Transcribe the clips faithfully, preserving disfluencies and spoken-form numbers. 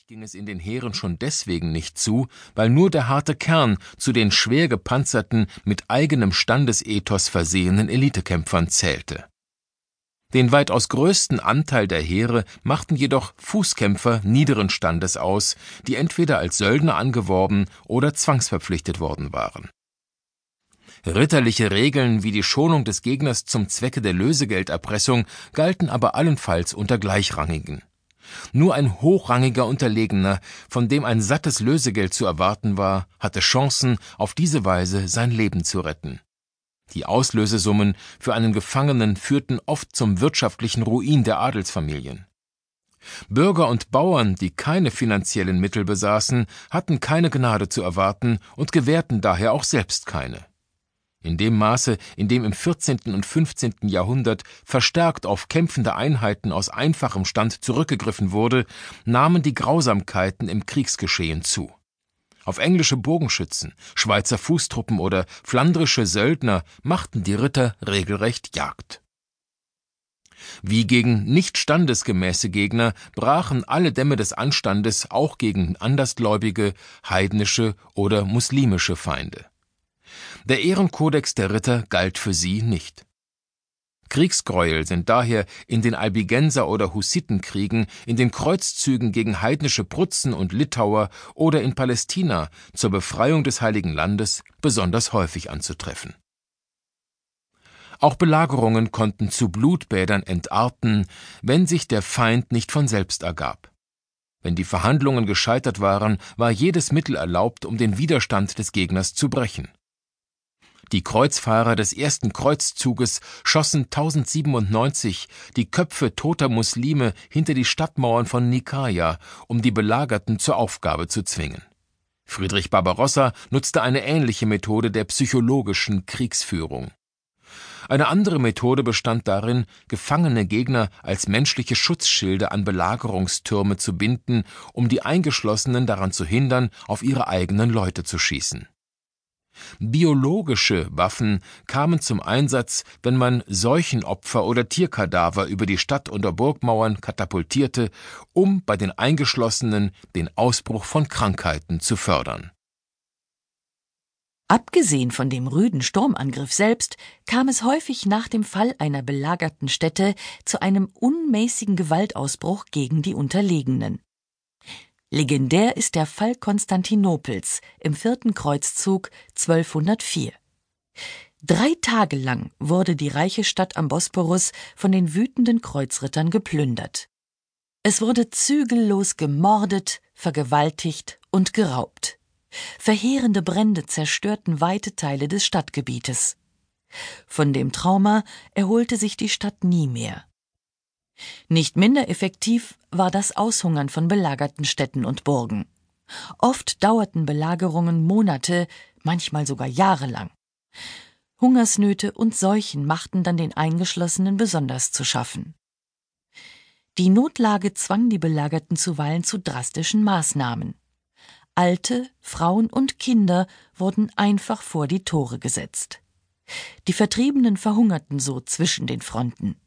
ging es in den Heeren schon deswegen nicht zu, weil nur der harte Kern zu den schwer gepanzerten, mit eigenem Standesethos versehenen Elitekämpfern zählte. Den weitaus größten Anteil der Heere machten jedoch Fußkämpfer niederen Standes aus, die entweder als Söldner angeworben oder zwangsverpflichtet worden waren. Ritterliche Regeln wie die Schonung des Gegners zum Zwecke der Lösegelderpressung galten aber allenfalls unter Gleichrangigen. Nur ein hochrangiger Unterlegener, von dem ein sattes Lösegeld zu erwarten war, hatte Chancen, auf diese Weise sein Leben zu retten. Die Auslösesummen für einen Gefangenen führten oft zum wirtschaftlichen Ruin der Adelsfamilien. Bürger und Bauern, die keine finanziellen Mittel besaßen, hatten keine Gnade zu erwarten und gewährten daher auch selbst keine. In dem Maße, in dem im vierzehnten und fünfzehnten Jahrhundert verstärkt auf kämpfende Einheiten aus einfachem Stand zurückgegriffen wurde, nahmen die Grausamkeiten im Kriegsgeschehen zu. Auf englische Bogenschützen, Schweizer Fußtruppen oder flandrische Söldner machten die Ritter regelrecht Jagd. Wie gegen nicht standesgemäße Gegner brachen alle Dämme des Anstandes auch gegen andersgläubige, heidnische oder muslimische Feinde. Der Ehrenkodex der Ritter galt für sie nicht. Kriegsgräuel sind daher in den Albigenser- oder Hussitenkriegen, in den Kreuzzügen gegen heidnische Prutzen und Litauer oder in Palästina zur Befreiung des Heiligen Landes besonders häufig anzutreffen. Auch Belagerungen konnten zu Blutbädern entarten, wenn sich der Feind nicht von selbst ergab. Wenn die Verhandlungen gescheitert waren, war jedes Mittel erlaubt, um den Widerstand des Gegners zu brechen. Die Kreuzfahrer des ersten Kreuzzuges schossen tausendsiebenundneunzig die Köpfe toter Muslime hinter die Stadtmauern von Nikaia, um die Belagerten zur Aufgabe zu zwingen. Friedrich Barbarossa nutzte eine ähnliche Methode der psychologischen Kriegsführung. Eine andere Methode bestand darin, gefangene Gegner als menschliche Schutzschilde an Belagerungstürme zu binden, um die Eingeschlossenen daran zu hindern, auf ihre eigenen Leute zu schießen. Biologische Waffen kamen zum Einsatz, wenn man Seuchenopfer oder Tierkadaver über die Stadt- oder Burgmauern katapultierte, um bei den Eingeschlossenen den Ausbruch von Krankheiten zu fördern. Abgesehen von dem rüden Sturmangriff selbst kam es häufig nach dem Fall einer belagerten Stätte zu einem unmäßigen Gewaltausbruch gegen die Unterlegenen. Legendär ist der Fall Konstantinopels im vierten Kreuzzug zwölfhundertvier. Drei Tage lang wurde die reiche Stadt am Bosporus von den wütenden Kreuzrittern geplündert. Es wurde zügellos gemordet, vergewaltigt und geraubt. Verheerende Brände zerstörten weite Teile des Stadtgebietes. Von dem Trauma erholte sich die Stadt nie mehr. Nicht minder effektiv war das Aushungern von belagerten Städten und Burgen. Oft dauerten Belagerungen Monate, manchmal sogar jahrelang. Hungersnöte und Seuchen machten dann den Eingeschlossenen besonders zu schaffen. Die Notlage zwang die Belagerten zuweilen zu drastischen Maßnahmen. Alte, Frauen und Kinder wurden einfach vor die Tore gesetzt. Die Vertriebenen verhungerten so zwischen den Fronten.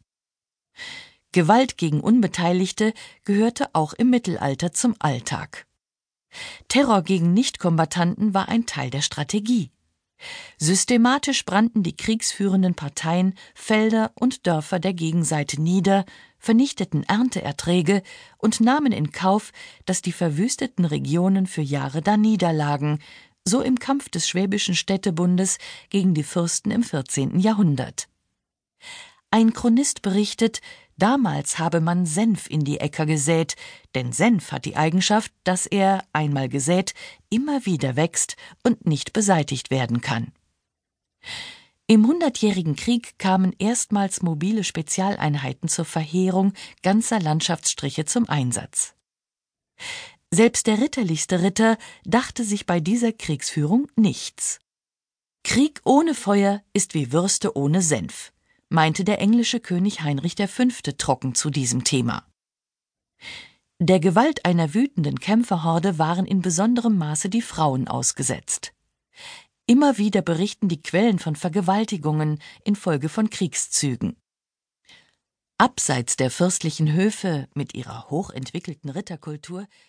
Gewalt gegen Unbeteiligte gehörte auch im Mittelalter zum Alltag. Terror gegen Nichtkombattanten war ein Teil der Strategie. Systematisch brannten die kriegsführenden Parteien Felder und Dörfer der Gegenseite nieder, vernichteten Ernteerträge und nahmen in Kauf, dass die verwüsteten Regionen für Jahre daniederlagen, so im Kampf des Schwäbischen Städtebundes gegen die Fürsten im vierzehnten Jahrhundert. Ein Chronist berichtet, damals habe man Senf in die Äcker gesät, denn Senf hat die Eigenschaft, dass er, einmal gesät, immer wieder wächst und nicht beseitigt werden kann. Im Hundertjährigen Krieg kamen erstmals mobile Spezialeinheiten zur Verheerung ganzer Landschaftsstriche zum Einsatz. Selbst der ritterlichste Ritter dachte sich bei dieser Kriegsführung nichts. Krieg ohne Feuer ist wie Würste ohne Senf, meinte der englische König Heinrich der Fünfte trocken zu diesem Thema. Der Gewalt einer wütenden Kämpferhorde waren in besonderem Maße die Frauen ausgesetzt. Immer wieder berichten die Quellen von Vergewaltigungen infolge von Kriegszügen. Abseits der fürstlichen Höfe mit ihrer hochentwickelten Ritterkultur